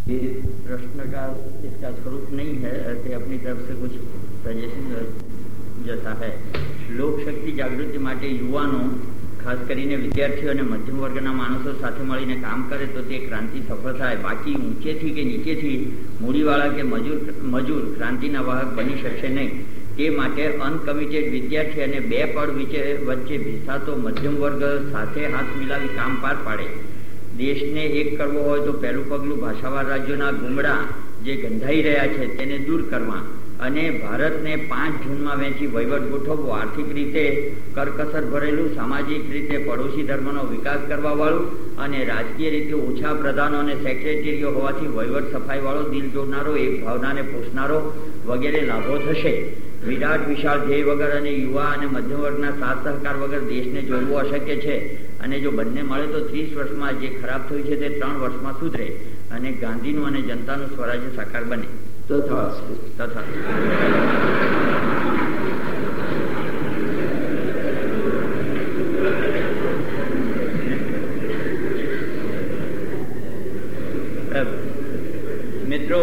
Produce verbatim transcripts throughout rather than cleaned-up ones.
ये प्रश्न का इसका स्वरूप नहीं है कि अपनी तरफ से कुछ सजेशन जैसा है। लोक शक्ति जागृति માટે યુવાનો ખાસ કરીને વિદ્યાર્થીઓ અને મધ્યમ વર્ગના માણસો સાથે મળીને કામ કરે તો તે ક્રાંતિ સફળ થાય. બાકી ઊંચેથી કે નીચેથી મૂડીવાળા કે મજૂર મજૂર ક્રાંતિના વાહક બની શકશે નહીં. તે માટે અનકમિટેડ વિદ્યાર્થી અને બે પડ વચ્ચે વચ્ચે ભીસાતો મધ્યમ વર્ગ સાથે હાથ મિલાવી કામ પાર પાડે. દેશને એક કરવો હોય તો પહેલું પગલું ભાષાવાર રાજ્યોના ગુમડા જે ગંધાઈ રહ્યા છે તેને દૂર કરવા અને ભારતને પાંચ જૂનમાં વહેંચી વહીવટ ગોઠવવો. આર્થિક રીતે કરકસર ભરેલું, સામાજિક રીતે પડોશી ધર્મનો વિકાસ કરવાવાળું અને રાજકીય રીતે ઓછા પ્રધાનો અને સેક્રેટરીઓ હોવાથી વહીવટ સફાઈવાળો, દિલ જોડનારો, એક ભાવનાને પોષનારો વગેરે લાભો થશે. વિરાટ વિશાળ ધ્યેય વગર અને યુવા અને મધ્યમ વર્ગના સાથ સહકાર વગર દેશને જોડવો અશક્ય છે. અને જો બંને મળે તો ત્રીસ વર્ષમાં જે ખરાબ થયું છે તે ત્રણ વર્ષમાં સુધરે અને ગાંધીનું અને જનતાનું સ્વરાજ્ય સાકાર બને. તથા તથા मित्रों,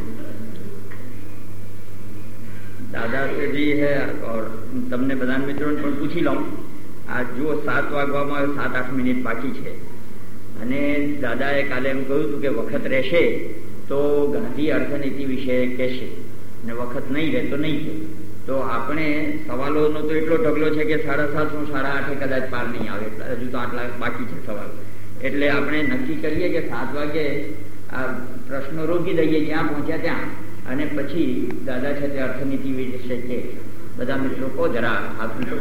दादा से भी है और तमने बधान मित्रों ने पण पूछी लઉં. આ જો સાત વાગવામાં સાત આઠ મિનિટ બાકી છે અને દાદાએ કાલે એમ કહ્યું હતું કે વખત રહેશે તો ગાંધી અર્થનીતિ વિશે કહેશે અને વખત નહીં રહે તો નહીં કહે. તો આપણે સવાલોનો તો એટલો ઢગલો છે કે સાડા સાત હું સાડા આઠે કદાચ પાર નહીં આવે. હજુ તો આટલા બાકી છે સવાલ. એટલે આપણે નક્કી કરીએ કે સાત વાગે આ પ્રશ્નો રોકી દઈએ જ્યાં પહોંચ્યા ત્યાં અને પછી દાદા છે તે અર્થનીતિ વિશે છે. બધા મિત્રો કહો જરા હાથ મિત્રો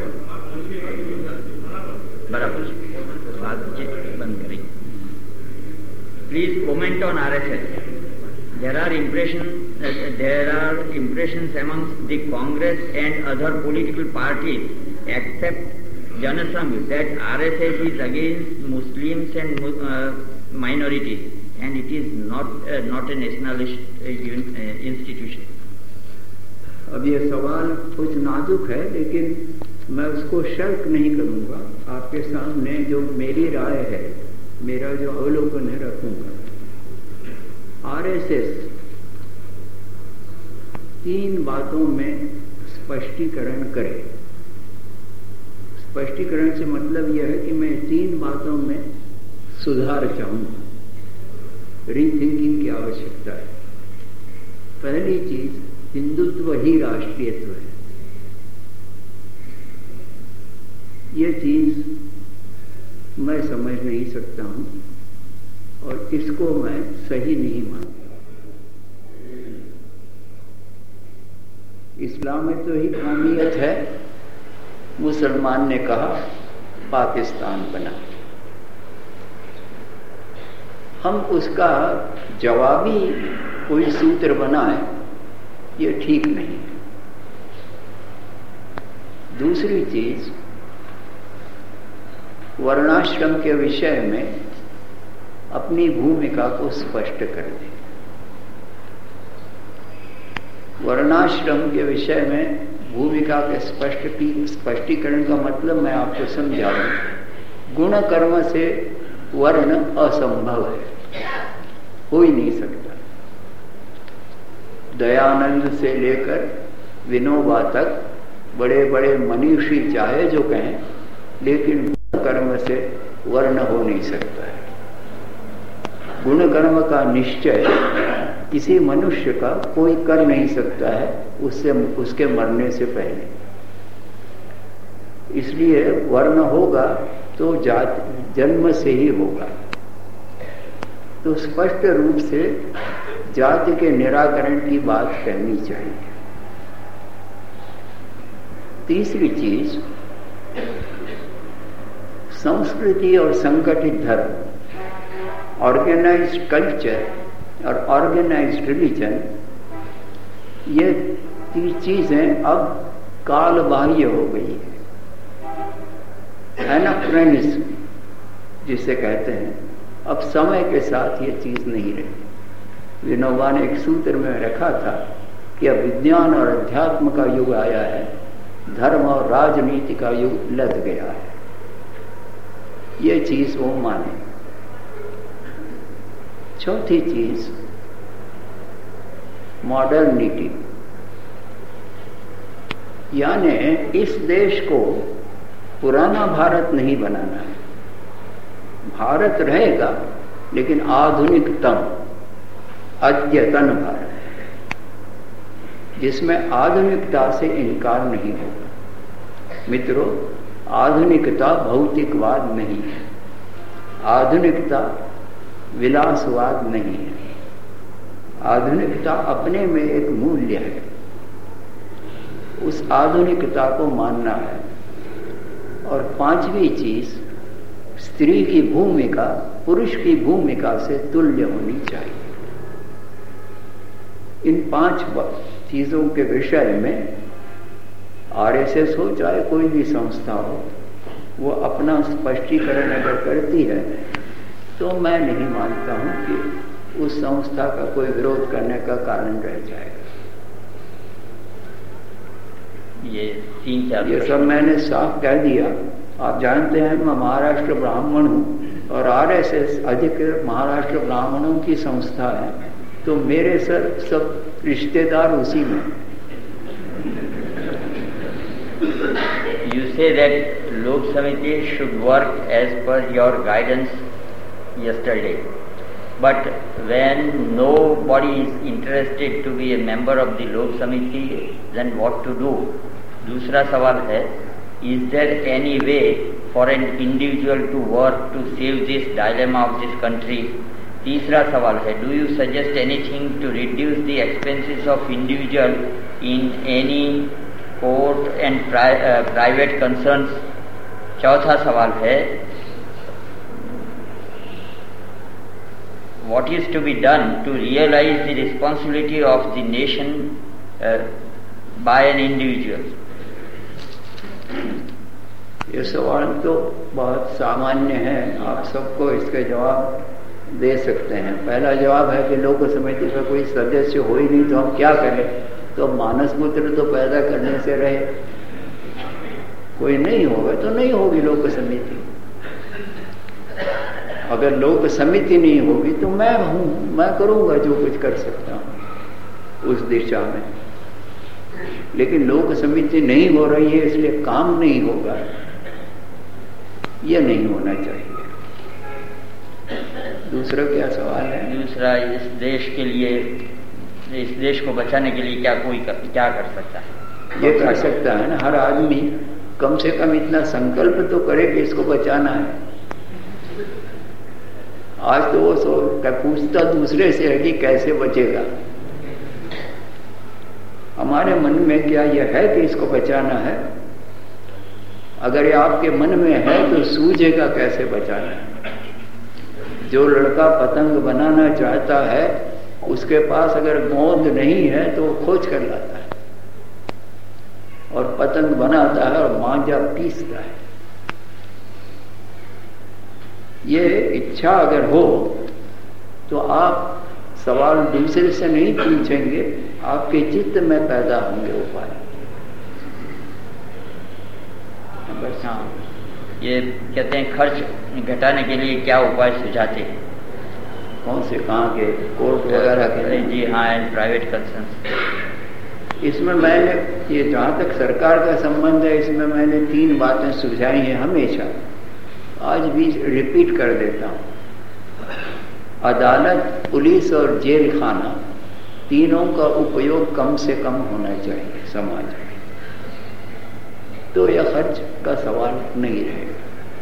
બરાબર છે. વાત છે બંધ કરી. Please comment on R S S. There are impression, uh, there are impressions amongst the Congress and other political parties, except Janasangh, that R S S is against Muslims and uh, minorities, and it is not uh, not a nationalist uh, uh, institution. अब ये सवाल कुछ नाजुक है, लेकिन मैं उसको shark नहीं करूंगा. आपके सामने जो मेरी राय है, मेरा जो अवलोकन है, रखूंगा. आरएसएस तीन बातों में स्पष्टीकरण करे. स्पष्टीकरण से मतलब यह है कि मैं तीन बातों में सुधार चाहूंगा. रीथिंकिंग की आवश्यकता है. पहली चीज, हिंदुत्व ही राष्ट्रीयत्व है. यह चीज मैं समझ नहीं सकता हूं और इसको मैं सही नहीं मानता. इस्लाम में तो ही कौमियत है. मुसलमान ने कहा पाकिस्तान बना. हम उसका जवाबी कोई सूत्र बनाए, ये ठीक नहीं. दूसरी चीज, वर्णाश्रम के विषय में अपनी भूमिका को स्पष्ट कर दे. वर्णाश्रम के विषय में भूमिका के स्पष्ट स्पष्टीकरण का मतलब मैं आपको समझाऊं. गुण कर्म से वर्ण असंभव है, हो ही नहीं सकता. दयानंद से लेकर विनोबा तक बड़े बड़े मनीषी चाहे जो कहें, लेकिन कर्म से वर्ण हो नहीं सकता है. गुण कर्म का निश्चय किसी मनुष्य का कोई कर नहीं सकता है उससे उसके मरने से पहले. इसलिए वर्ण होगा तो जात जन्म से ही होगा. तो स्पष्ट रूप से जाति के निराकरण की बात कहनी चाहिए. तीसरी चीज, संस्कृति और संगठित धर्म, ऑर्गेनाइज्ड कल्चर और ऑर्गेनाइज्ड रिलीजन, ये तीन चीजें अब काल बाह्य हो गई है. एनाक्रोनिज्म जिसे कहते हैं, अब समय के साथ ये चीज नहीं रही. विनोबा ने एक सूत्र में रखा था कि अब विज्ञान और अध्यात्म का युग आया है, धर्म और राजनीति का युग लद गया है. ये चीज वो माने. चौथी चीज, मॉडर्निटी, यानी इस देश को पुराना भारत नहीं बनाना है। भारत रहेगा लेकिन आधुनिकतम, अद्यतन भारत, जिसमें आधुनिकता से इनकार नहीं होगा। मित्रों, आधुनिकता भौतिकवाद नहीं है, आधुनिकता विलासवाद नहीं है। आधुनिकता अपने में एक मूल्य है, उस आधुनिकता को मानना है। और पांचवी चीज, स्त्री की भूमिका पुरुष की भूमिका से तुल्य होनी चाहिए। इन पांच चीजों के विषय में आरएसएस हो चाहे कोई भी संस्था हो, वो अपना स्पष्टीकरण अगर करती है तो मैं नहीं मानता हूं कि उस संस्था का कोई विरोध करने का कारण रह जाएगा। ये तीन चार ये सब मैंने साफ कह दिया। आप जानते हैं मैं महाराष्ट्र ब्राह्मण हूं और आरएसएस अधिकृत महाराष्ट्र ब्राह्मणों की संस्था है, तो मेरे सर सब रिश्तेदार उसी में। You say that Lok Samiti should work as per your guidance yesterday, but when nobody is interested to be a member of the Lok Samiti, then what to do? दूसरा सवाल है, is there any way for an individual to work to save this dilemma of this country? तीसरा सवाल है, do you suggest anything to reduce the expenses of individual in any court and pri uh, private concerns? चौथा सवाल है, what is to be done to realize the responsibility of the nation uh, by an individual? ये सवाल तो बहुत सामान्य है, आप सबको इसके जवाब दे सकते हैं। पहला जवाब है कि लोक समिति का कोई सदस्य हो ही नहीं तो हम क्या करें, तो मानस पुत्र तो पैदा करने से रहे, कोई नहीं होगा तो नहीं होगी लोक समिति। अगर लोक समिति नहीं होगी तो मैं हूं, मैं करूंगा जो कुछ कर सकता हूं उस दिशा में। लेकिन लोक समिति नहीं हो रही है इसलिए काम नहीं होगा, यह नहीं होना चाहिए। दूसरा क्या सवाल है? दूसरा, इस देश के लिए, इस देश को बचाने के लिए क्या कोई कर, क्या कर सकता है? ये कर सकता है ना, हर आदमी कम से कम इतना संकल्प तो करे कि इसको बचाना है। आज तो वो सो पूछता दूसरे से है कि कैसे बचेगा। हमारे मन में क्या यह है कि इसको बचाना है? अगर ये आपके मन में है तो सूझेगा कैसे बचाना है। जो लड़का पतंग बनाना चाहता है उसके पास अगर गोंद नहीं है तो वो खोज कर लाता है और पतंग बनाता है और मांझा पीसता है। ये इच्छा अगर हो तो आप सवाल दूसरे से नहीं पूछेंगे, आपके चित्त में पैदा होंगे उपाय। बस हाँ, ये कहते हैं खर्च घटाने के लिए क्या उपाय सुझाते हैं? कौन से, कहाँ के? कोर्ट वगैरह के? जी हाँ, एंड प्राइवेट कंसर्न। इसमें मैंने, ये जहाँ तक सरकार का संबंध है, इसमें मैंने तीन बातें सुझाई हैं हमेशा, आज भी रिपीट कर देता हूँ। अदालत, पुलिस और जेल खाना, तीनों का उपयोग कम से कम होना चाहिए समाज में, तो यह खर्च का सवाल नहीं रहेगा।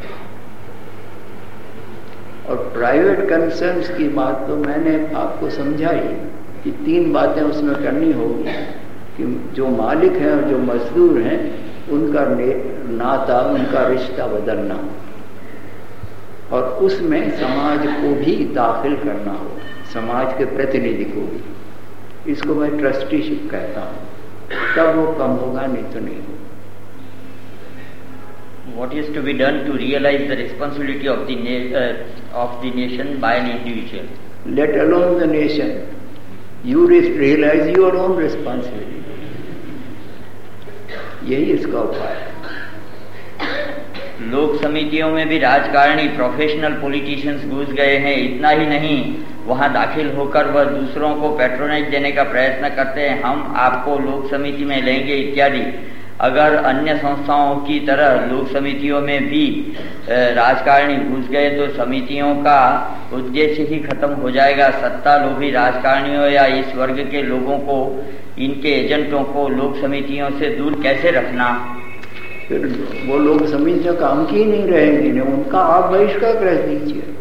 और प्राइवेट कंसर्न्स की बात तो मैंने आपको समझाई कि तीन बातें उसमें करनी होगी कि जो मालिक हैं और जो मजदूर हैं उनका नाता, उनका रिश्ता बदलना हो और उसमें समाज को भी दाखिल करना हो, समाज के प्रतिनिधि को भी। इसको मैं ट्रस्टीशिप कहता हूँ, तब वो कम होगा, नहीं तो नहीं होगा। What is to be done to realize the responsibility of the na uh, of the nation by an individual? Let alone the nation, you realize your own responsibility. यही इसका उपाय है। लोक समितियों में भी राजकारणी प्रोफेशनल पॉलिटिशियंस घुस गए हैं। इतना ही नहीं, वहां दाखिल होकर वह दूसरों को पैट्रोनेज देने का प्रयत्न करते हैं, हम आपको लोक समिति में लेंगे इत्यादि। अगर अन्य संस्थाओं की तरह लोक समितियों में भी राजकारणी घुस गए तो समितियों का उद्देश्य ही खत्म हो जाएगा। सत्ता लोभी राजकारणियों या इस वर्ग के लोगों को, इनके एजेंटों को लोक समितियों से दूर कैसे रखना? फिर वो लोग समितियां काम की नहीं रहेंगे, उनका आप बहिष्कार कर दीजिए।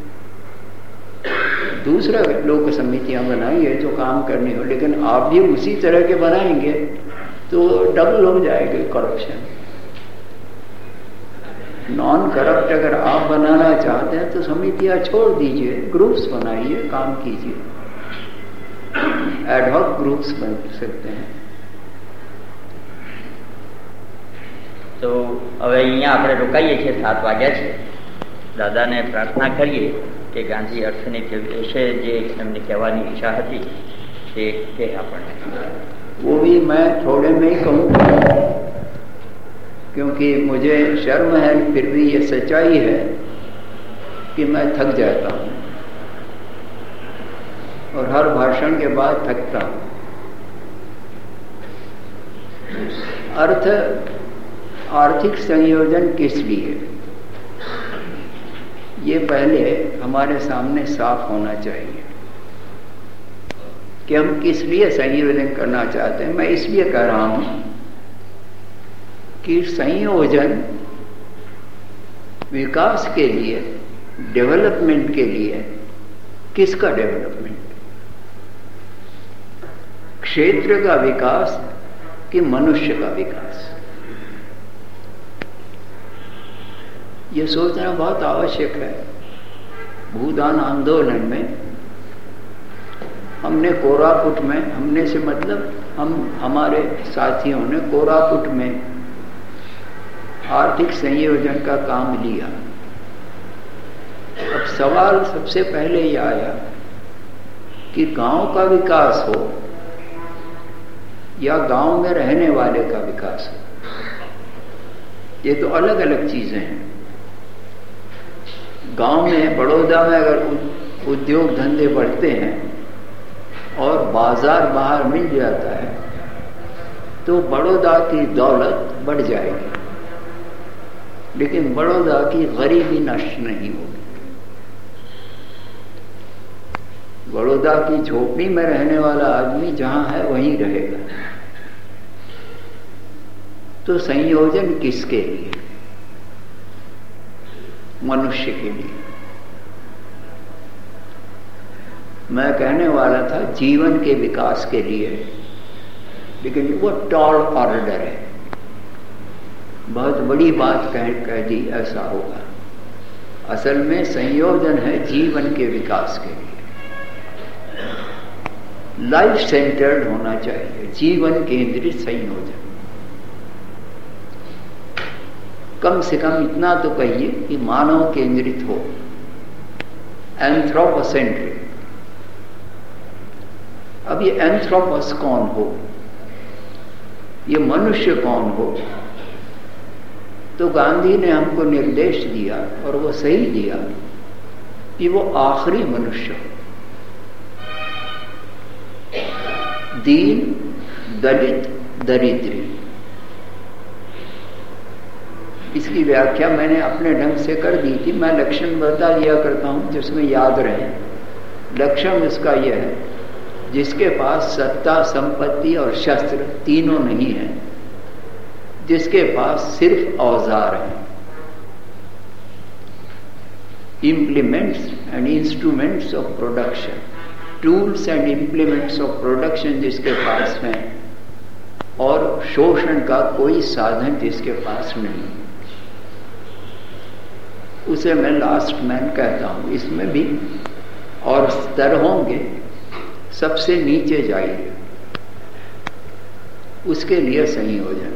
दूसरा लोक समितियां बनाइए जो काम करनी हो, लेकिन आप भी उसी तरह के बनाएंगे तो डबल हो जाएगी करप्शन। नॉन करप्ट अगर आप बनाना चाहते हैं तो समितियां छोड़ दीजिए, ग्रुप्स बनाइए, काम कीजिए। एडहॉक ग्रुप्स बन सकते हैं। તો હવે અહીંયા આપણે રોકાઈએ છીએ, સાત વાગ્યા છે. દાદાને પ્રાર્થના કરીએ કે ગાંધી અર્થનીતિ વિશે જે એમની કહેવાની ઈચ્છા હતી તે કે આપણને. वो भी मैं थोड़े में ही कहूँगा, क्योंकि मुझे शर्म है, फिर भी ये सच्चाई है कि मैं थक जाता हूँ और हर भाषण के बाद थकता हूँ. अर्थ आर्थिक संयोजन किस लिए, ये पहले हमारे सामने साफ होना चाहिए कि हम किस लिए संयोजन करना चाहते हैं. मैं इसलिए कह रहा हूं कि संयोजन विकास के लिए, डेवलपमेंट के लिए, किसका डेवलपमेंट, क्षेत्र का विकास कि मनुष्य का विकास, ये सोचना बहुत आवश्यक है. भूदान आंदोलन में हमने कोरापुट में, हमने से मतलब हम हमारे साथियों ने कोरापुट में आर्थिक संयोजन का काम लिया. अब सवाल सबसे पहले यह आया कि गांव का विकास हो या गांव में रहने वाले का विकास हो. ये तो अलग अलग चीजें हैं. गांव में, बड़ौदा में अगर उद्योग धंधे बढ़ते हैं और बाजार बाहर मिल जाता है तो बड़ौदा की दौलत बढ़ जाएगी, लेकिन बड़ौदा की गरीबी नष्ट नहीं होगी. बड़ौदा की झोपड़ी में रहने वाला आदमी जहां है वहीं रहेगा. तो संयोजन किसके लिए? मनुष्य के लिए. मैं कहने वाला था जीवन के विकास के लिए, लेकिन वो टॉल ऑर्डर है, बहुत बड़ी बात कह कह दी ऐसा होगा. असल में संयोजन है जीवन के विकास के लिए. लाइफ सेंटर्ड होना चाहिए, जीवन केंद्रित संयोजन. कम से कम इतना तो कहिए कि मानव केंद्रित हो, एंथ्रोपोसेंट्रिक. अब ये एंथ्रोपस कौन हो, ये मनुष्य कौन हो, तो गांधी ने हमको निर्देश दिया और वो सही दिया कि वो आखिरी मनुष्य हो. दीन, दलित, दरिद्री. इसकी व्याख्या मैंने अपने ढंग से कर दी थी. मैं लक्षण बता दिया करता हूं जिसमें याद रहे. लक्षण इसका यह है जिसके पास सत्ता, संपत्ति और शस्त्र तीनों नहीं है, जिसके पास सिर्फ औजार हैं, implements and instruments of production, tools and implements of production जिसके पास हैं, और शोषण का कोई साधन जिसके पास नहीं, उसे मैं लास्ट मैन कहता हूं. इसमें भी और स्तर होंगे. सबसे नीचे जाइए, उसके लिए संयोजन.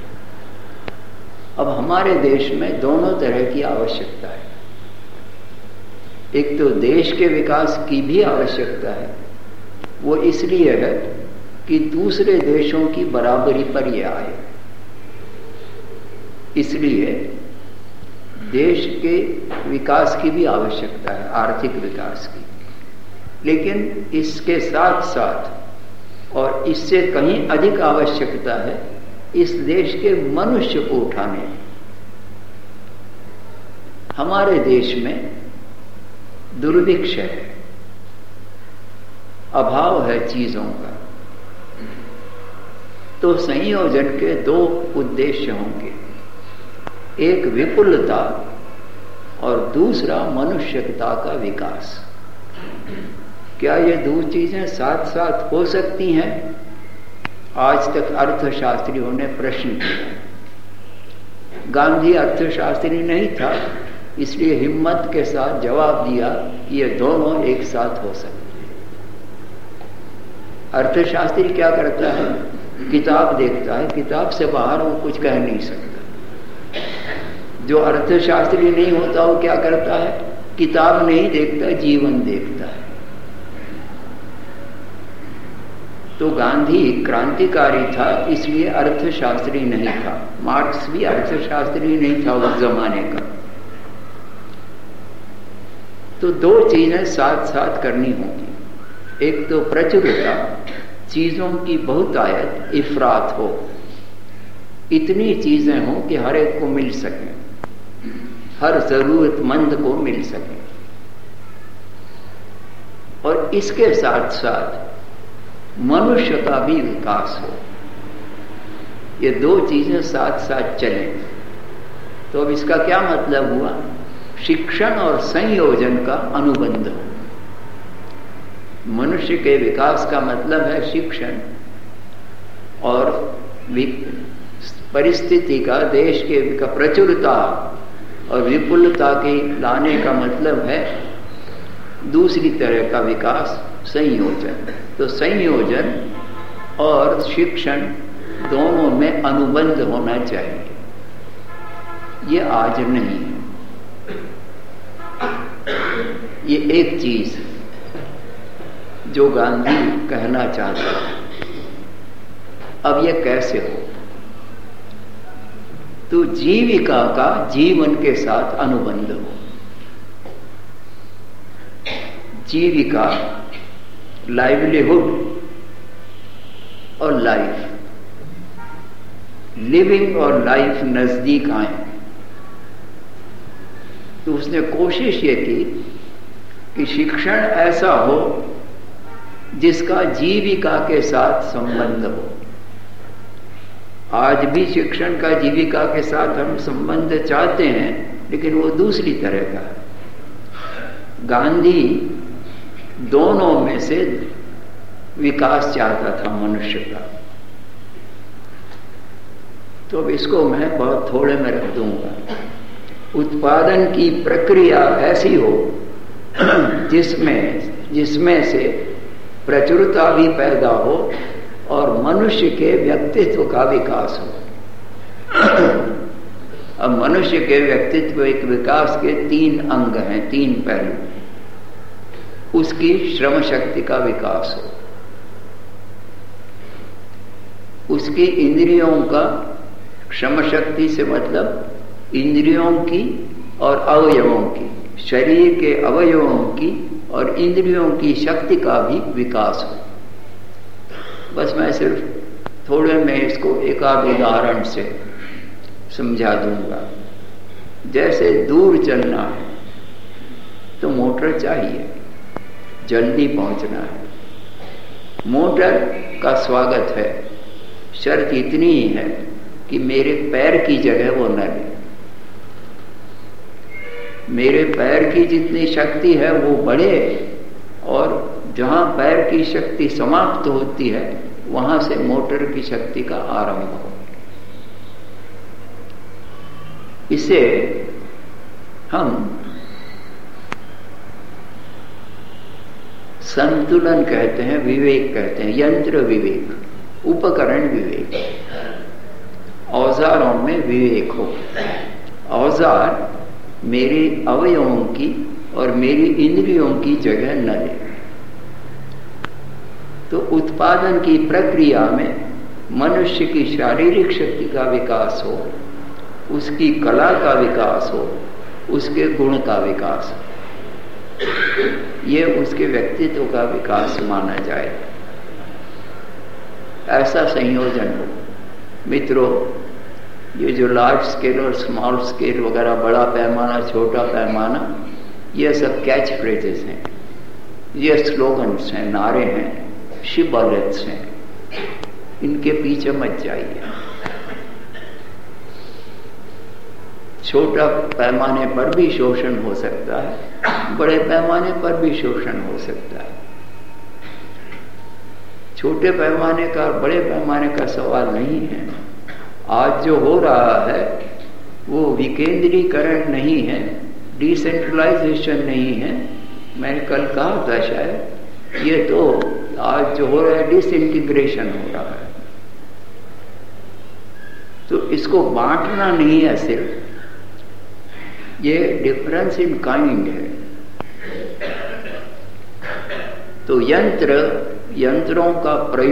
अब हमारे देश में दोनों तरह की आवश्यकता है. एक तो देश के विकास की भी आवश्यकता है. वो इसलिए है कि दूसरे देशों की बराबरी पर यह आए. इसलिए देश के विकास की भी आवश्यकता है, आर्थिक विकास की, लेकिन इसके साथ साथ और इससे कहीं अधिक आवश्यकता है इस देश के मनुष्य को उठाने। हमारे देश में दुर्भिक्ष है, अभाव है चीजों का, तो संयोजन के दो उद्देश्य होंगे, एक विपुलता और दूसरा मनुष्यता का विकास। क्या ये दो चीजें साथ साथ हो सकती हैं? आज तक अर्थशास्त्रियों ने प्रश्न किया। गांधी अर्थशास्त्री नहीं था, इसलिए हिम्मत के साथ जवाब दिया कि ये दोनों एक साथ हो सकते हैं। अर्थशास्त्री क्या करता है? किताब देखता है, किताब से बाहर वो कुछ कह नहीं सकता। जो अर्थशास्त्री नहीं होता वो क्या करता है? किताब नहीं देखता, जीवन देखता है। तो गांधी क्रांतिकारी था, इसलिए अर्थशास्त्री नहीं था। मार्क्स भी अर्थशास्त्री नहीं था उस जमाने का। तो दो चीजें साथ साथ करनी होगी, एक तो प्रचुरता, चीजों की बहुतायत, इफरात हो, इतनी चीजें हो कि हर एक को मिल सके, हर जरूरतमंद को मिल सके, और इसके साथ साथ मनुष्य का भी विकास हो। ये दो चीजें साथ साथ चलें। तो अब इसका क्या मतलब हुआ? शिक्षण और संयोजन का अनुबंध हो। मनुष्य के विकास का मतलब है शिक्षण, और परिस्थिति का, देश के का प्रचुरता और विपुलता के लाने का मतलब है दूसरी तरह का विकास, संयोजन। तो संयोजन और शिक्षण दोनों में अनुबंध होना चाहिए। ये आज नहीं है। ये एक चीज जो गांधी कहना चाहता है। अब ये कैसे हो? तो जीविका का जीवन के साथ अनुबंध हो। जीविका, लाइवलीहुड और लाइफ, लिविंग और लाइफ नजदीक आए। तो उसने कोशिश ये की कि शिक्षण ऐसा हो जिसका जीविका के साथ संबंध हो। आज भी शिक्षण का जीविका के साथ हम संबंध चाहते हैं, लेकिन वो दूसरी तरह का है। गांधी दोनों में से विकास चाहता था मनुष्य का। तो अब इसको मैं बहुत थोड़े में रख दूंगा। उत्पादन की प्रक्रिया ऐसी हो जिसमें जिसमें से प्रचुरता भी पैदा हो और मनुष्य के व्यक्तित्व का विकास हो। अब मनुष्य के व्यक्तित्व एक विकास के तीन अंग हैं, तीन पहलू। उसकी श्रम शक्ति का विकास हो, उसकी इंद्रियों का, श्रम शक्ति से मतलब इंद्रियों की और अवयवों की, शरीर के अवयवों की और इंद्रियों की शक्ति का भी विकास हो। बस मैं सिर्फ थोड़े में इसको एक आध उदाहरण से समझा दूंगा। जैसे दूर चलना है तो मोटर चाहिए, जल्दी पहुंचना है। मोटर का स्वागत है, शर्त इतनी ही है कि मेरे पैर की जगह वो न ले। मेरे पैर की जितनी शक्ति है वो बढ़े, और जहां पैर की शक्ति समाप्त होती है वहां से मोटर की शक्ति का आरंभ हो। इसे हम संतुलन कहते हैं, विवेक कहते हैं, यंत्र विवेक, उपकरण विवेक। औजारों में विवेक हो। औजार मेरे अवयवों की और मेरी इंद्रियों की जगह न ले। तो उत्पादन की प्रक्रिया में मनुष्य की शारीरिक शक्ति का विकास हो, उसकी कला का विकास हो, उसके गुण का विकास, ये उसके व्यक्तित्व का विकास माना जाए। ऐसा संयोजन हो। मित्रों, ये जो लार्ज स्केल और स्मॉल स्केल वगैरह, बड़ा पैमाना छोटा पैमाना, ये सब कैच फ्रेजेस हैं, ये स्लोगन्स हैं, नारे हैं, शिबॉलेट्स हैं। इनके पीछे मत जाइए। छोटा पैमाने पर भी शोषण हो सकता है, बड़े पैमाने पर भी शोषण हो सकता है। छोटे पैमाने का बड़े पैमाने का सवाल नहीं है। आज जो हो रहा है वो विकेंद्रीकरण नहीं है, डिसेंट्रलाइजेशन नहीं है। मैंने कल कहा था शायद, ये तो आज जो हो रहा है डिसइंटीग्रेशन हो रहा है। तो इसको बांटना नहीं है सिर्फ, ये डिफरेंस इन काइंड है। तो यंत्र यंत्रों का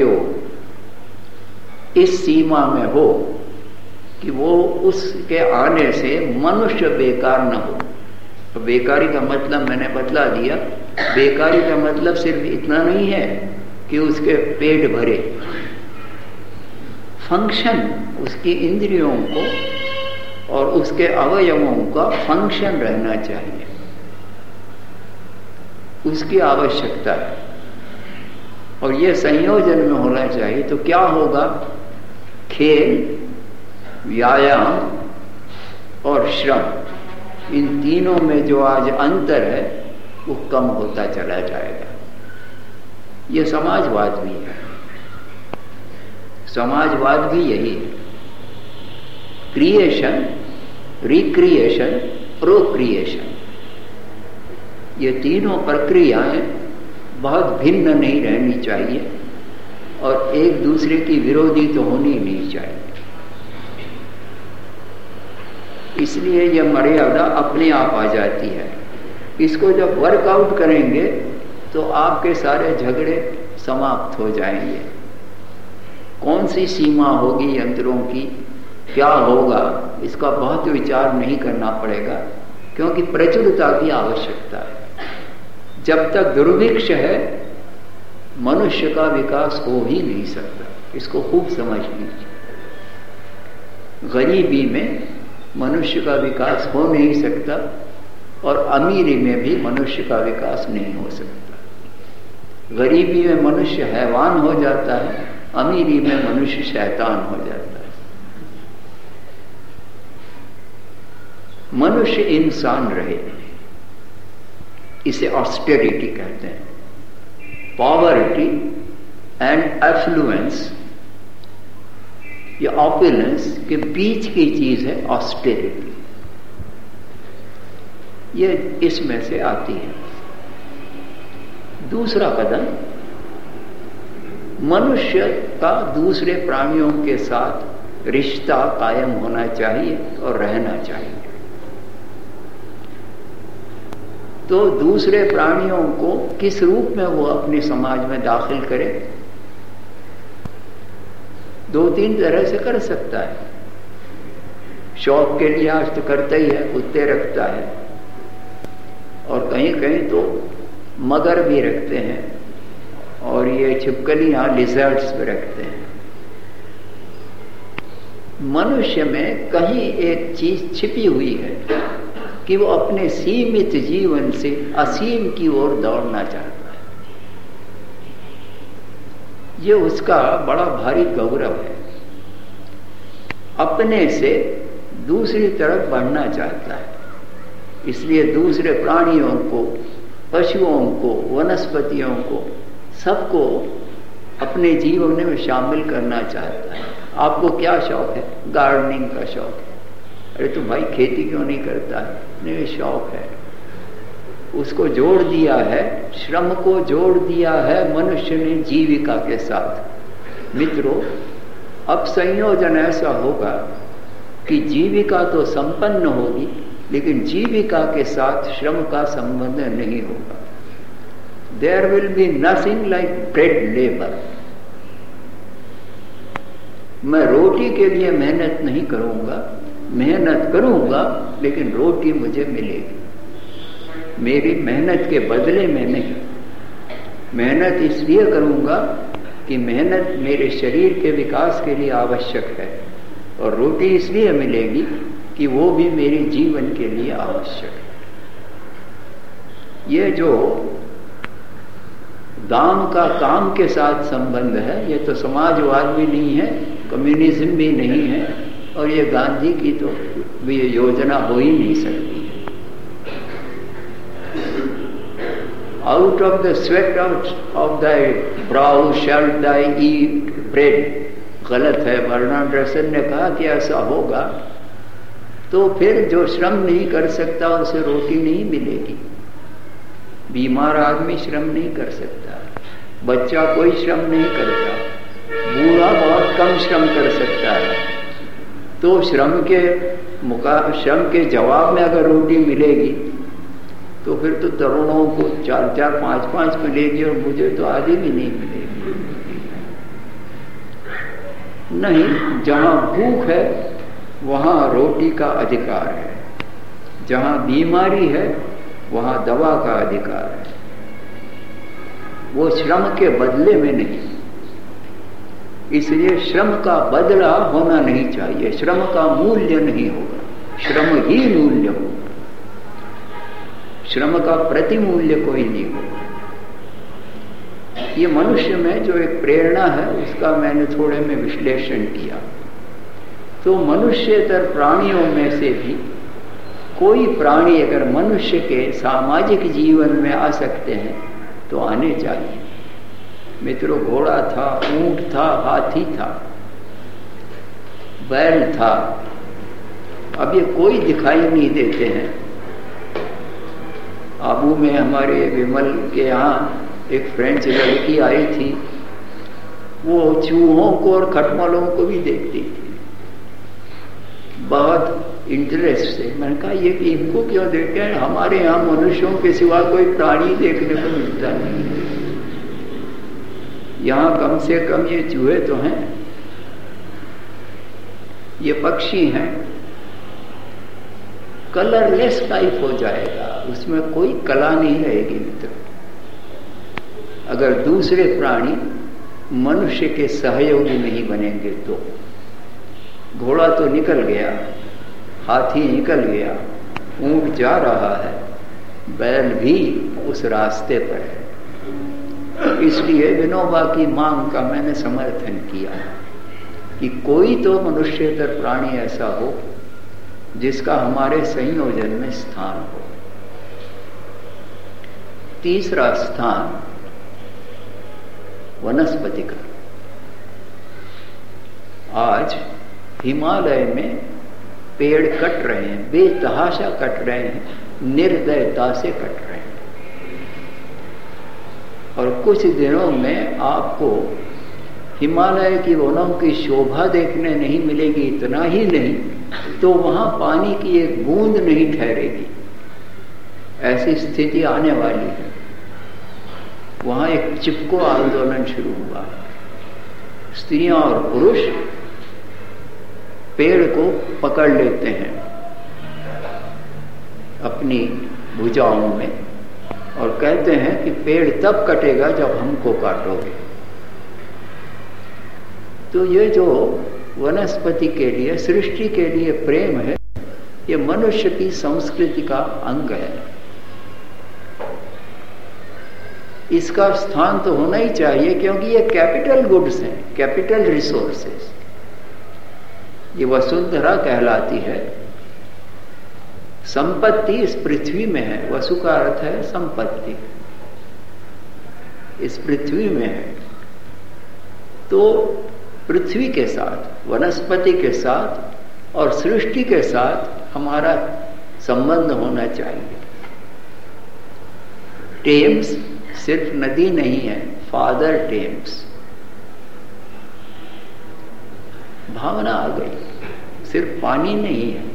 प्रयोग इस सीमा में हो कि वो उसके आने से मनुष्य बेकार न हो। तो बेकारी का मतलब मैंने बतला दिया। बेकारी का मतलब सिर्फ इतना नहीं है कि उसके पेट भरे, फंक्शन, उसकी इंद्रियों को और उसके अवयवों का फंक्शन रहना चाहिए, उसकी आवश्यकता है। और ये संयोजन में होना चाहिए। तो क्या होगा? खेल, व्यायाम और श्रम, इन तीनों में जो आज अंतर है वो कम होता चला जाएगा। ये समाजवाद भी है, समाजवाद भी यही है। क्रिएशन, रिक्रिएशन, प्रोक्रिएशन, ये तीनों प्रक्रियाएं बहुत भिन्न नहीं रहनी चाहिए और एक दूसरे की विरोधी तो होनी नहीं चाहिए। इसलिए यह मर्यादा अपने आप आ जाती है। इसको जब वर्कआउट करेंगे तो आपके सारे झगड़े समाप्त हो जाएंगे। कौन सी सीमा होगी यंत्रों की, क्या होगा, इसका बहुत विचार नहीं करना पड़ेगा, क्योंकि प्रचुरता की आवश्यकता है। जब तक दुर्भिक्ष है मनुष्य का विकास हो ही नहीं सकता। इसको खूब समझ लीजिए। गरीबी में मनुष्य का विकास हो नहीं सकता और अमीरी में भी मनुष्य का विकास नहीं हो सकता। गरीबी में मनुष्य हैवान हो जाता है, अमीरी में मनुष्य शैतान हो जाता है। मनुष्य इंसान रहे, इसे ऑस्टेरिटी कहते हैं। पॉवर्टी एंड एफ्लुएंस या ऑपुलेंस के बीच की चीज है ऑस्टेरिटी। ये इसमें से आती है। दूसरा कदम, मनुष्य का दूसरे प्राणियों के साथ रिश्ता कायम होना चाहिए और रहना चाहिए। तो दूसरे प्राणियों को किस रूप में वो अपने समाज में दाखिल करे? दो तीन तरह से कर सकता है। शौक के लिए आज तो करता ही है, कुत्ते रखता है और कहीं कहीं तो मगर भी रखते हैं और ये छिपकलियां, लिजर्ड्स भी रखते हैं। मनुष्य में कहीं एक चीज छिपी हुई है कि वो अपने सीमित जीवन से असीम की ओर दौड़ना चाहता है। ये उसका बड़ा भारी गौरव है। अपने से दूसरी तरफ बढ़ना चाहता है। इसलिए दूसरे प्राणियों को, पशुओं को, वनस्पतियों को, सबको अपने जीवन में शामिल करना चाहता है। आपको क्या शौक है? गार्डनिंग का शौक है। अरे तो भाई खेती क्यों नहीं करता है? नहीं, शौक है। उसको जोड़ दिया है, श्रम को जोड़ दिया है मनुष्य ने जीविका के साथ। मित्रों, अब संयोजन ऐसा होगा कि जीविका तो संपन्न होगी, लेकिन जीविका के साथ श्रम का संबंध नहीं होगा। There will be nothing like bread labor. मैं रोटी के लिए मेहनत नहीं करूंगा, मेहनत करूंगा लेकिन रोटी मुझे मिलेगी, मेरी मेहनत के बदले में नहीं। मेहनत इसलिए करूंगा कि मेहनत मेरे शरीर के विकास के लिए आवश्यक है, और रोटी इसलिए मिलेगी कि वो भी मेरे जीवन के लिए आवश्यक है। ये जो दाम का काम के साथ संबंध है, ये तो समाजवाद भी नहीं है, कम्युनिज्म भी नहीं है, और ये गांधी की तो भी योजना हो ही नहीं सकती। Out of the sweat of thy brow shall thy eat bread, गलत है। बर्नार्ड रसल ने कहा कि ऐसा होगा तो फिर जो श्रम नहीं कर सकता उसे रोटी नहीं मिलेगी। बीमार आदमी श्रम नहीं कर सकता, बच्चा कोई श्रम नहीं करता, बूढ़ा बहुत कम श्रम कर सकता है। तो श्रम के मुका श्रम के जवाब में अगर रोटी मिलेगी तो फिर तो तरुणों को चार चार पांच पांच मिलेगी और मुझे तो आधी भी नहीं मिलेगी। नहीं, जहां भूख है वहां रोटी का अधिकार है, जहां बीमारी है वहां दवा का अधिकार है। वो श्रम के बदले में नहीं, इसलिए श्रम का बदला होना नहीं चाहिए, श्रम का मूल्य नहीं होगा, श्रम ही मूल्य होगा, श्रम का प्रतिमूल्य कोई नहीं होगा। ये मनुष्य में जो एक प्रेरणा है उसका मैंने थोड़े में विश्लेषण किया, तो मनुष्यतर प्राणियों में से भी कोई प्राणी अगर मनुष्य के सामाजिक जीवन में आ सकते हैं तो आने चाहिए। मित्रों, घोड़ा था, ऊंट था, हाथी था, बैल था, अब ये कोई दिखाई नहीं देते हैं। आबू में हमारे विमल के यहाँ एक फ्रेंच लड़की आई थी, वो चूहों को और खटमलों को भी देखती थी बहुत इंटरेस्ट से। मैंने कहा ये कि इनको क्यों देखते हैं, हमारे यहाँ मनुष्यों के सिवा कोई प्राणी देखने को मिलता नहीं है, यहाँ कम से कम ये चूहे तो हैं, ये पक्षी हैं। कलरलेस टाइप हो जाएगा, उसमें कोई कला नहीं रहेगी मित्र। अगर दूसरे प्राणी मनुष्य के सहयोगी नहीं बनेंगे तो। घोड़ा तो निकल गया, हाथी निकल गया, ऊंट जा रहा है, बैल भी उस रास्ते पर है। इसलिए विनोबा की मांग का मैंने समर्थन किया कि कोई तो मनुष्यतर प्राणी ऐसा हो जिसका हमारे संयोजन में स्थान हो। तीसरा स्थान वनस्पति का। आज हिमालय में पेड़ कट रहे हैं, बेतहाशा कट रहे हैं, निर्दयता से कट रहे हैं, और कुछ दिनों में आपको हिमालय की वनों की शोभा देखने नहीं मिलेगी। इतना ही नहीं तो वहां पानी की एक बूंद नहीं ठहरेगी, ऐसी स्थिति आने वाली है। वहां एक चिपको आंदोलन शुरू हुआ, स्त्रियां और पुरुष पेड़ को पकड़ लेते हैं अपनी भुजाओं में और कहते हैं कि पेड़ तब कटेगा जब हमको काटोगे। तो ये जो वनस्पति के लिए, सृष्टि के लिए प्रेम है, ये मनुष्य की संस्कृति का अंग है। इसका स्थान तो होना ही चाहिए, क्योंकि ये कैपिटल गुड्स हैं, कैपिटल रिसोर्सेस। ये वसुंधरा कहलाती है। संपत्ति इस पृथ्वी में है, वसु का अर्थ है संपत्ति, इस पृथ्वी में है। तो पृथ्वी के साथ, वनस्पति के साथ और सृष्टि के साथ हमारा संबंध होना चाहिए। टेम्स सिर्फ नदी नहीं है, फादर टेम्स। भावना आ गई, सिर्फ पानी नहीं है।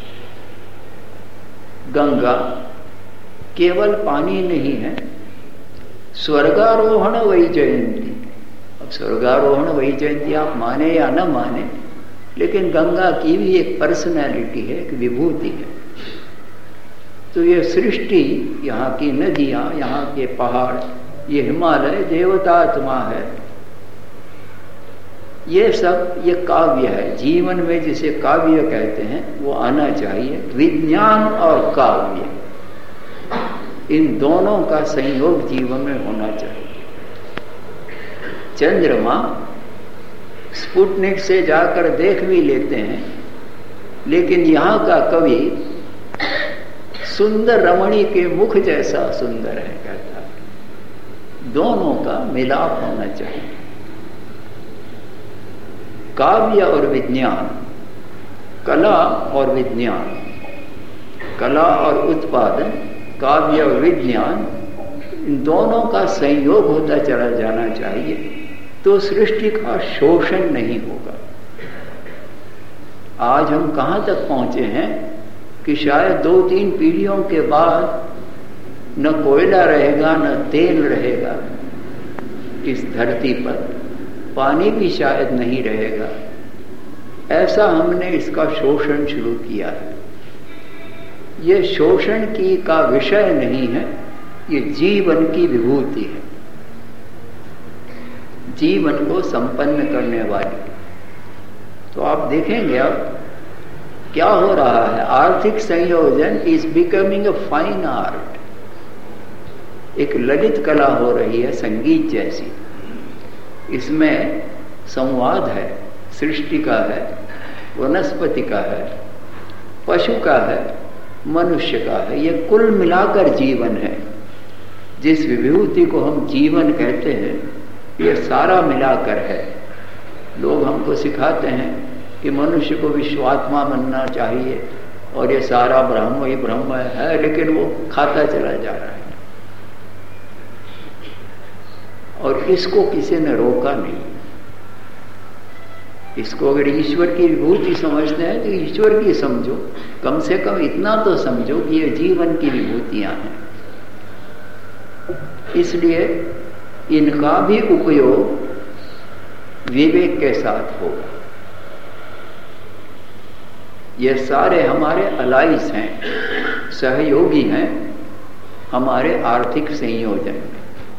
गंगा केवल पानी नहीं है, स्वर्गारोहण वही जयंती। अब स्वर्गारोहण वही जयंती आप माने या न माने, लेकिन गंगा की भी एक पर्सनैलिटी है, एक विभूति है। तो ये सृष्टि, यहाँ की नदियाँ, यहाँ के पहाड़, ये हिमालय देवतात्मा है। ये सब ये काव्य है। जीवन में जिसे काव्य कहते हैं वो आना चाहिए। विज्ञान और काव्य, इन दोनों का संयोग जीवन में होना चाहिए। चंद्रमा स्पुतनिक से जाकर देख भी लेते हैं, लेकिन यहाँ का कवि सुंदर रमणी के मुख जैसा सुंदर है कहता है। दोनों का मिलाप होना चाहिए। काव्य और विज्ञान, कला और विज्ञान, कला और उत्पादन, काव्य और विज्ञान, इन दोनों का संयोग होता चला जाना चाहिए, तो सृष्टि का शोषण नहीं होगा। आज हम कहां तक पहुंचे हैं कि शायद दो तीन पीढ़ियों के बाद न कोयला रहेगा न तेल रहेगा इस धरती पर, पानी भी शायद नहीं रहेगा। ऐसा हमने इसका शोषण शुरू किया है। ये शोषण की का विषय नहीं है, ये जीवन की विभूति है, जीवन को संपन्न करने वाली। तो आप देखेंगे अब क्या हो रहा है। आर्थिक संयोजन is becoming a fine art, एक ललित कला हो रही है, संगीत जैसी। इसमें संवाद है, सृष्टि का है, वनस्पति का है, पशु का है, मनुष्य का है। ये कुल मिलाकर जीवन है। जिस विभूति को हम जीवन कहते हैं, ये सारा मिलाकर है। लोग हमको सिखाते हैं कि मनुष्य को विश्वात्मा बनना चाहिए और ये सारा ब्रह्म ही ब्रह्म है, लेकिन वो खाता चला जा रहा है और इसको किसी ने रोका नहीं। इसको अगर ईश्वर की विभूति समझते हैं तो ईश्वर की समझो, कम से कम इतना तो समझो कि ये जीवन की विभूतियां हैं। इसलिए इनका भी उपयोग विवेक के साथ होगा। ये सारे हमारे अलाइज हैं, सहयोगी हैं हमारे आर्थिक संयोजन में।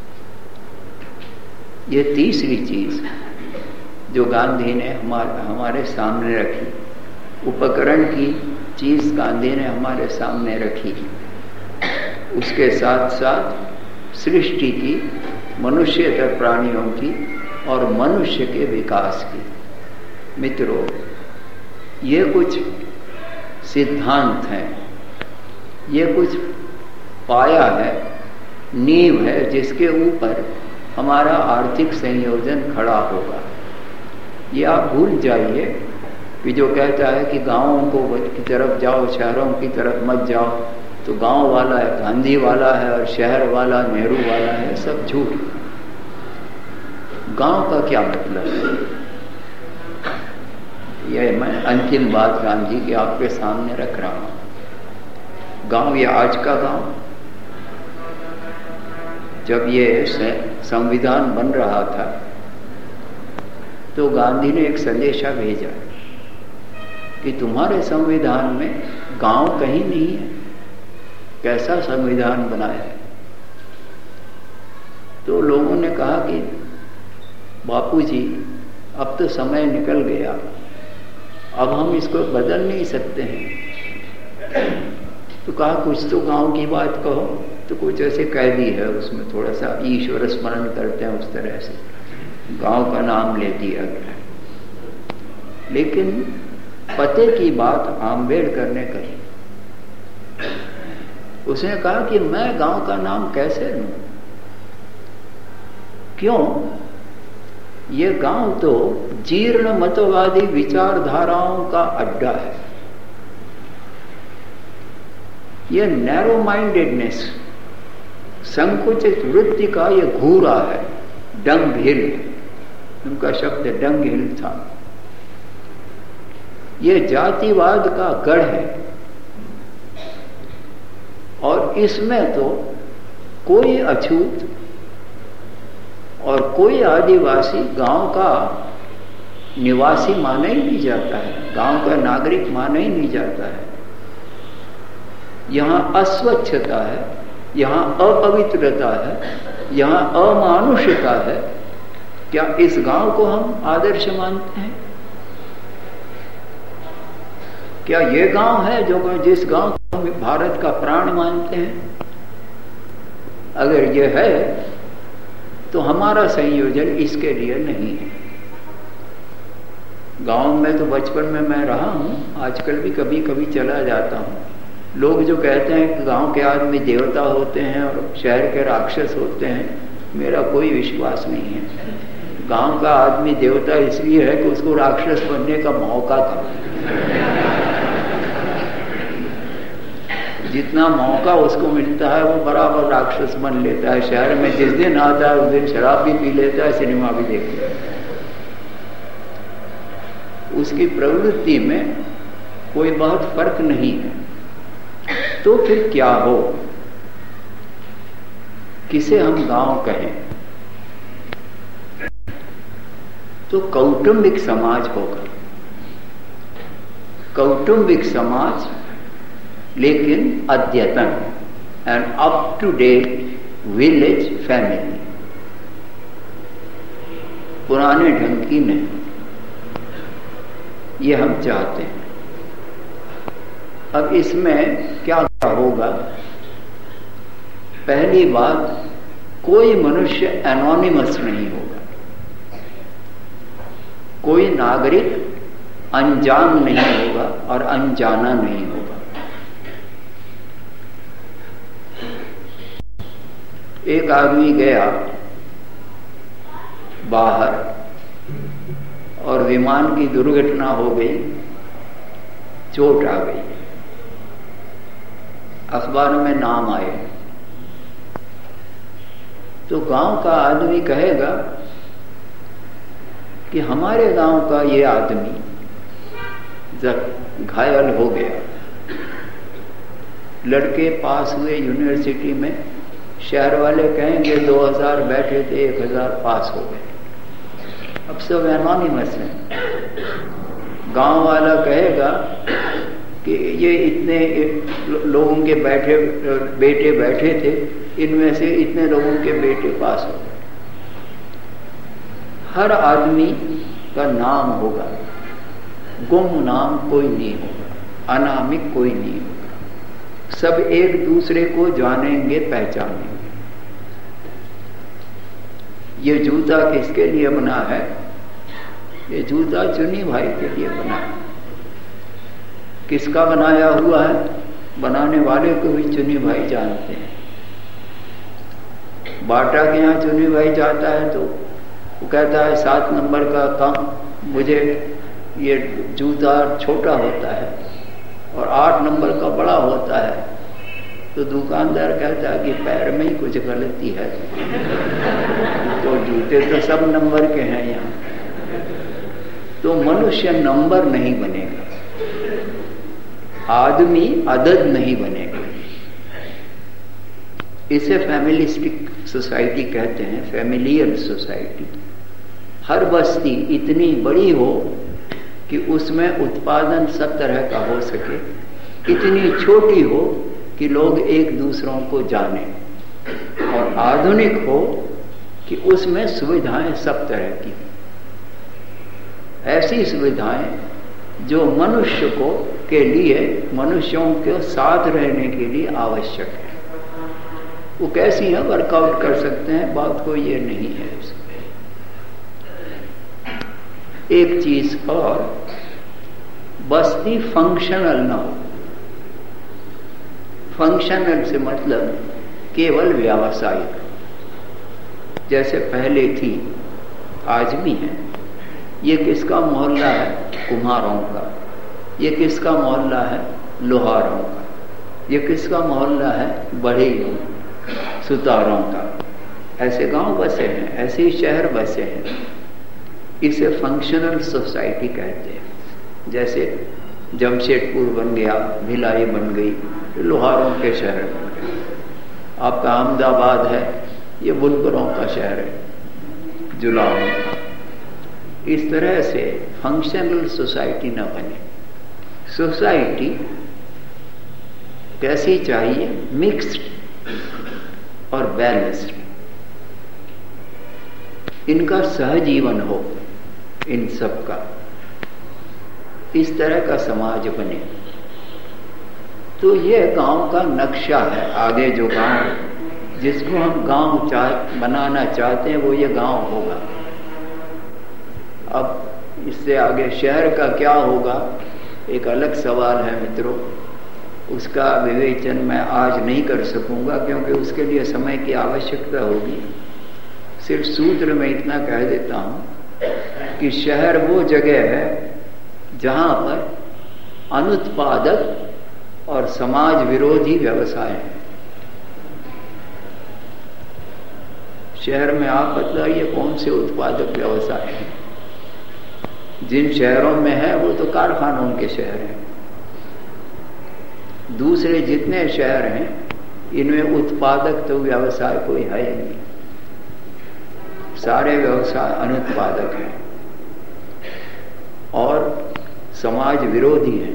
ये तीसरी चीज जो गांधी ने हमारे हमारे सामने रखी, उपकरण की चीज गांधी ने हमारे सामने रखी। उसके साथ साथ सृष्टि की, मनुष्यतर प्राणियों की और मनुष्य के विकास की। मित्रों, ये कुछ सिद्धांत हैं, ये कुछ पाया है, नींव है, जिसके ऊपर हमारा आर्थिक संयोजन खड़ा होगा। ये आप भूल जाइए कि जो कहता है कि गांवों को की तरफ जाओ, शहरों की तरफ मत जाओ, तो गांव वाला है गांधी वाला है और शहर वाला नेहरू वाला है, सब झूठ। गांव का क्या मतलब है? यह मैं अंतिम बात गांधी की आपके सामने रख रहा हूं। गांव, ये आज का गांव, जब ये संविधान बन रहा था तो गांधी ने एक संदेशा भेजा कि तुम्हारे संविधान में गांव कहीं नहीं है, कैसा संविधान बनाया है। तो लोगों ने कहा कि बापूजी, अब तो समय निकल गया, अब हम इसको बदल नहीं सकते हैं। तो कहा कुछ तो गांव की बात कहो। तो कुछ ऐसे कह दी है, उसमें थोड़ा सा ईश्वर स्मरण करते हैं, उस तरह से गांव का नाम ले दिया गया। लेकिन पते की बात आम्बेडकर ने कही। उसने कहा कि मैं गांव का नाम कैसे लूं? क्यों? ये गांव तो जीर्ण मतवादी विचारधाराओं का अड्डा है। ये नैरो माइंडेडनेस, संकुचित वृत्ति का ये घूरा है, डंग हिल, उनका शब्द डंग हिल था। ये जातिवाद का गढ़ है और इसमें तो कोई अछूत और कोई आदिवासी गांव का निवासी माना ही नहीं जाता है, गांव का नागरिक माना ही नहीं जाता है। यहां अस्वच्छता है, यहां अपवित्रता है, यहां अमानुषता है। क्या इस गांव को हम आदर्श मानते हैं? क्या ये गांव है जो जिस गांव को हम भारत का प्राण मानते हैं? अगर ये है तो हमारा संयोजन इसके लिए नहीं है। गांव में तो बचपन में मैं रहा हूं, आजकल भी कभी कभी चला जाता हूं। लोग जो कहते हैं कि गांव के आदमी देवता होते हैं और शहर के राक्षस होते हैं, मेरा कोई विश्वास नहीं है। गांव का आदमी देवता इसलिए है कि उसको राक्षस बनने का मौका था। जितना मौका उसको मिलता है वो बराबर राक्षस बन लेता है। शहर में जिस दिन आता है उस दिन शराब भी पी लेता है, सिनेमा भी देख लेता है। उसकी प्रवृत्ति में कोई बहुत फर्क नहीं है। तो फिर क्या हो? किसे हम गांव कहें? तो कौटुंबिक समाज होगा। कौटुंबिक समाज, लेकिन अद्यतन and up to date village family, पुराने ढंग की नहीं। ये हम चाहते हैं। अब इसमें क्या क्या होगा? पहली बात, कोई मनुष्य एनोनिमस नहीं होगा। कोई नागरिक अनजान नहीं होगा और अनजाना नहीं होगा। एक आदमी गया बाहर और विमान की दुर्घटना हो गई, चोट आ गई, अखबार में नाम आए, तो गांव का आदमी कहेगा कि हमारे गांव का ये आदमी जब घायल हो गया, लड़के पास हुए यूनिवर्सिटी में, शहर वाले कहेंगे दो हजार बैठे थे, एक हजार पास हो गए। अब सब एनोनिमस है। गांव वाला कहेगा कि ये इतने लोगों के बैठे बेटे बैठे थे, इनमें से इतने लोगों के बेटे पास हो गए। हर आदमी का नाम होगा, गुम नाम कोई नहीं होगा, अनामिक कोई नहीं होगा। सब एक दूसरे को जानेंगे, पहचानेंगे। ये जूता किसके लिए बना है? ये जूता चुनी भाई के लिए बना है। किसका बनाया हुआ है? बनाने वाले को भी चुनी भाई जानते हैं। बाटा के यहाँ चुनी भाई जाता है तो वो कहता है सात नंबर का कम, मुझे ये जूता छोटा होता है और आठ नंबर का बड़ा होता है। तो दुकानदार कहता है कि पैर में ही कुछ गलती है, तो जूते तो सब नंबर के हैं यहाँ। तो मनुष्य नंबर नहीं बनेगा, आदमी अदद नहीं बनेगा। इसे फैमिलिस्टिक सोसाइटी कहते हैं, फैमिलियर सोसाइटी। हर बस्ती इतनी बड़ी हो कि उसमें उत्पादन सब तरह का हो सके, इतनी छोटी हो कि लोग एक दूसरों को जाने, और आधुनिक हो कि उसमें सुविधाएं सब तरह की, ऐसी सुविधाएं जो मनुष्य को के लिए, मनुष्यों के साथ रहने के लिए आवश्यक है। वो कैसी है वर्कआउट कर सकते हैं, बात कोई ये नहीं है उसमें। एक चीज और, बस्ती फंक्शनल ना हो। फंक्शनल से मतलब केवल व्यावसायिक, जैसे पहले थी, आज भी है। ये किसका मोहल्ला है? कुम्हारों का। ये किसका मोहल्ला है? लोहारों का। ये किसका मोहल्ला है? बढ़इयों, सुतारों का। ऐसे गांव बसे हैं, ऐसे ही शहर बसे हैं। इसे फंक्शनल सोसाइटी कहते हैं। जैसे जमशेदपुर बन गया, भिलाई बन गई, लोहारों के शहर बन गए। आपका अहमदाबाद है, ये बुनकरों का शहर है, जुलाहों का। इस तरह से फंक्शनल सोसाइटी न बने। सोसाइटी कैसी चाहिए? मिक्स्ड और बैलेंस्ड, इनका सहजीवन हो, इन सब का, इस तरह का समाज बने। तो यह गांव का नक्शा है। आगे जो गांव जिसको हम गांव चाह बनाना चाहते हैं वो ये गांव होगा। अब इससे आगे शहर का क्या होगा एक अलग सवाल है मित्रों, उसका विवेचन मैं आज नहीं कर सकूंगा क्योंकि उसके लिए समय की आवश्यकता होगी। सिर्फ सूत्र में इतना कह देता हूं कि शहर वो जगह है जहां पर अनुत्पादक और समाज विरोधी व्यवसाय है। शहर में आप बताइए कौन से उत्पादक व्यवसाय हैं? जिन शहरों में है वो तो कारखानों के शहर हैं। दूसरे जितने शहर हैं इनमें उत्पादक तो व्यवसाय कोई है ही नहीं, सारे व्यवसाय अनुत्पादक हैं और समाज विरोधी हैं।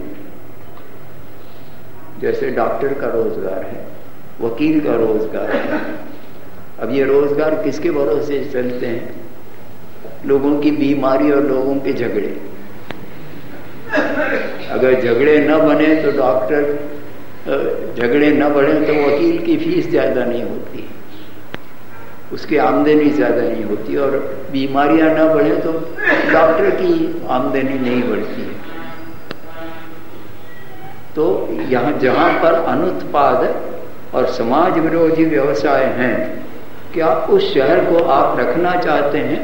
जैसे डॉक्टर का रोजगार है, वकील का रोजगार है। अब ये रोजगार किसके भरोसे चलते हैं? लोगों की बीमारी और लोगों के झगड़े। अगर झगड़े न बने तो डॉक्टर, झगड़े न बढ़े तो वकील की फीस ज्यादा नहीं होती, उसकी आमदनी ज्यादा नहीं होती, और बीमारियां न बढ़े तो डॉक्टर की आमदनी नहीं बढ़ती है। तो यहाँ जहां पर अनुत्पादक और समाज विरोधी व्यवसाय हैं, क्या उस शहर को आप रखना चाहते हैं?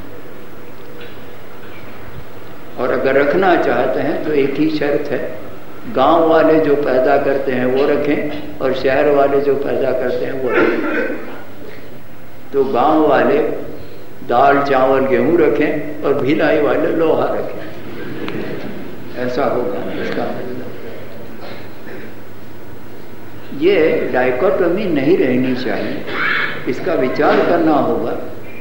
और अगर रखना चाहते हैं तो एक ही शर्त है, गांव वाले जो पैदा करते हैं वो रखें और शहर वाले जो पैदा करते हैं वो रखें। तो गांव वाले दाल चावल गेहूं रखें और भिलाई वाले लोहा रखें, ऐसा होगा इसका मतलब। ये डाइकोटोमी नहीं रहनी चाहिए, इसका विचार करना होगा।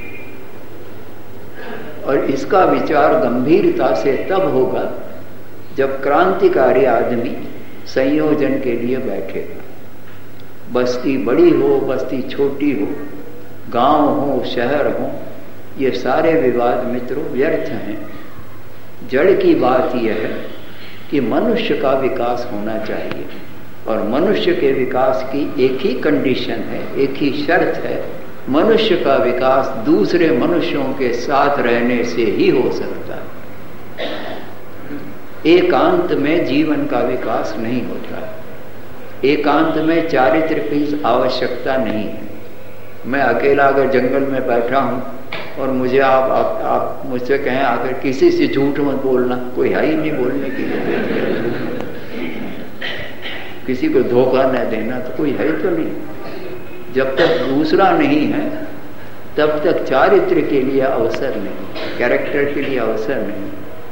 और इसका विचार गंभीरता से तब होगा जब क्रांतिकारी आदमी संयोजन के लिए बैठेगा। बस्ती बड़ी हो, बस्ती छोटी हो, गांव हो, शहर हो, ये सारे विवाद मित्रों व्यर्थ हैं। जड़ की बात यह है कि मनुष्य का विकास होना चाहिए, और मनुष्य के विकास की एक ही कंडीशन है, एक ही शर्त है, मनुष्य का विकास दूसरे मनुष्यों के साथ रहने से ही हो सकता है। एकांत में जीवन का विकास नहीं होता है, एकांत में चारित्र की आवश्यकता नहीं है। मैं अकेला अगर जंगल में बैठा हूं और मुझे आप, आप, आप मुझसे कहें आकर किसी से झूठ मत बोलना, कोई है ही नहीं बोलने के लिए, किसी को धोखा न देना, तो कोई है तो नहीं। जब तक दूसरा नहीं है तब तक चारित्र के लिए अवसर नहीं, कैरेक्टर के लिए अवसर नहीं।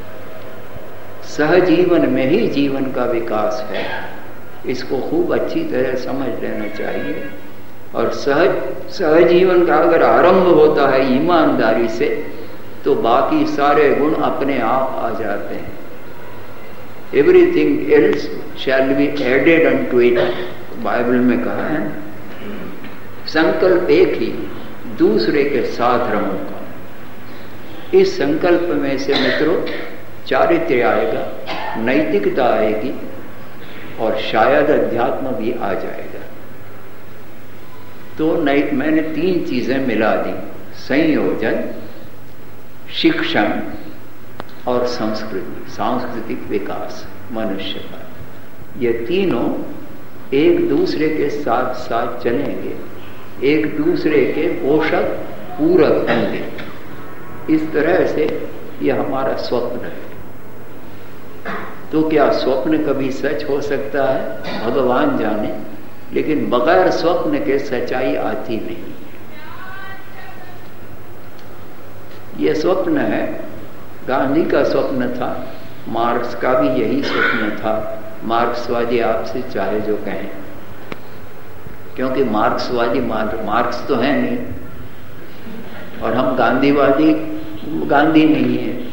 सहजीवन में ही जीवन का विकास है, इसको खूब अच्छी तरह समझ लेना चाहिए। और सहज सहजीवन का अगर आरंभ होता है ईमानदारी से, तो बाकी सारे गुण अपने आप आ जाते हैं। Everything else shall be added unto it, Bible में कहा है। संकल्प एक ही, दूसरे के साथ रहूंगा। इस संकल्प में से मित्रों चारित्र्य आएगा, नैतिकता आएगी और शायद अध्यात्म भी आ जाएगा। तो मैंने तीन चीजें मिला दी, संयोजन, शिक्षण और संस्कृति, सांस्कृतिक विकास मनुष्य का। ये तीनों एक दूसरे के साथ साथ चलेंगे, एक दूसरे के पोषक पूरक होंगे। इस तरह से यह हमारा स्वप्न है। तो क्या स्वप्न कभी सच हो सकता है? भगवान जाने, लेकिन बगैर स्वप्न के सच्चाई आती नहीं। यह स्वप्न है, गांधी का स्वप्न था, मार्क्स का भी यही स्वप्न था। मार्क्सवादी आपसे चाहे जो कहें, क्योंकि मार्क्सवादी मार्क्स तो है नहीं, और हम गांधीवादी गांधी नहीं है।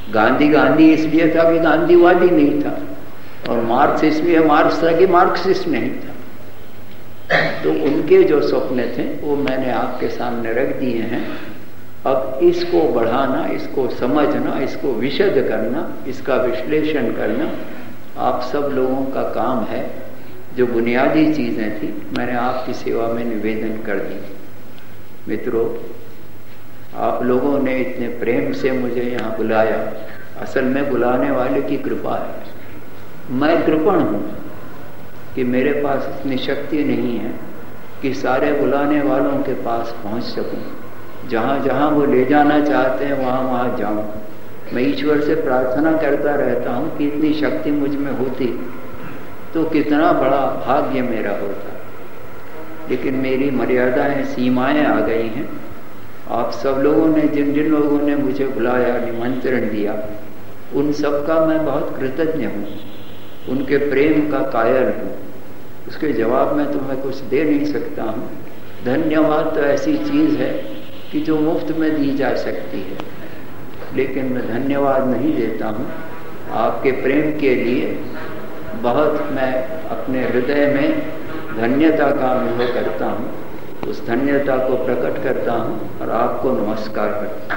गांधी गांधी इसलिए था कि गांधीवादी नहीं था, और मार्क्स इसलिए मार्क्स था कि मार्क्सिस्ट नहीं था। तो उनके जो सपने थे वो मैंने आपके सामने रख दिए हैं। अब इसको बढ़ाना, इसको समझना, इसको विशद करना, इसका विश्लेषण करना आप सब लोगों का काम है। जो बुनियादी चीजें थी मैंने आपकी सेवा में निवेदन कर दी। मित्रों, आप लोगों ने इतने प्रेम से मुझे यहाँ बुलाया, असल में बुलाने वाले की कृपा है। मैं कृपण हूँ कि मेरे पास इतनी शक्ति नहीं है कि सारे बुलाने वालों के पास पहुँच सकूँ। जहाँ जहाँ वो ले जाना चाहते हैं वहाँ वहाँ जाऊँ। मैं ईश्वर से प्रार्थना करता रहता हूँ कि इतनी शक्ति मुझ में होती तो कितना बड़ा भाग्य मेरा होता, लेकिन मेरी मर्यादाएं, सीमाएं आ गई हैं। आप सब लोगों ने, जिन जिन लोगों ने मुझे बुलाया, निमंत्रण दिया, उन सब का मैं बहुत कृतज्ञ हूँ, उनके प्रेम का कायल हूँ। उसके जवाब में तो मैं कुछ दे नहीं सकता हूँ। धन्यवाद तो ऐसी चीज़ है कि जो मुफ्त में दी जा सकती है, लेकिन मैं धन्यवाद नहीं देता हूँ। आपके प्रेम के लिए बहुत मैं अपने हृदय में धन्यता का अनुभव करता हूँ, उस धन्यता को प्रकट करता हूँ और आपको नमस्कार करता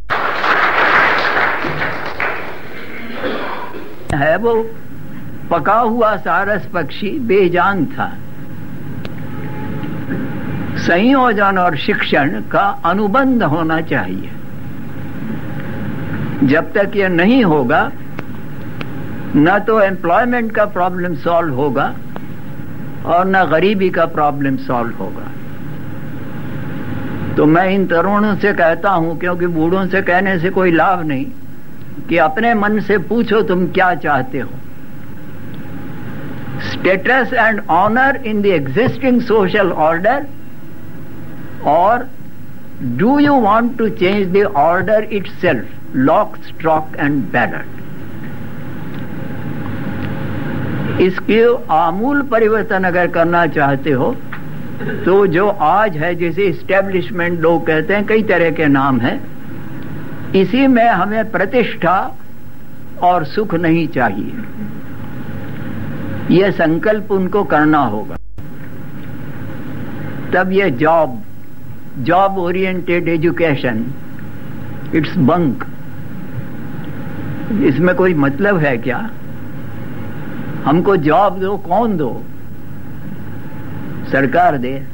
हूँ। है वो पका हुआ सारस पक्षी बेजान था। संयोजन और शिक्षण का अनुबंध होना चाहिए। जब तक यह नहीं होगा न तो एम्प्लॉयमेंट का प्रॉब्लम सॉल्व होगा और न गरीबी का प्रॉब्लम सॉल्व होगा। तो मैं इन तरुणों से कहता हूं, क्योंकि बूढ़ों से कहने से कोई लाभ नहीं, कि अपने मन से पूछो तुम क्या चाहते हो। Status and honour in the existing social order, और do you want to change the order itself, lock, stock and barrel. इसके आमूल परिवर्तन अगर करना चाहते हो तो जो आज है, जैसे इस्टेब्लिशमेंट लोग कहते हैं, कई तरह के नाम हैं, इसी में हमें प्रतिष्ठा और सुख नहीं चाहिए। यह संकल्प उनको करना होगा, तब यह job job oriented education, it's bunk. इसमें कोई मतलब है क्या? हमको जॉब दो, कौन दो? सरकार दे।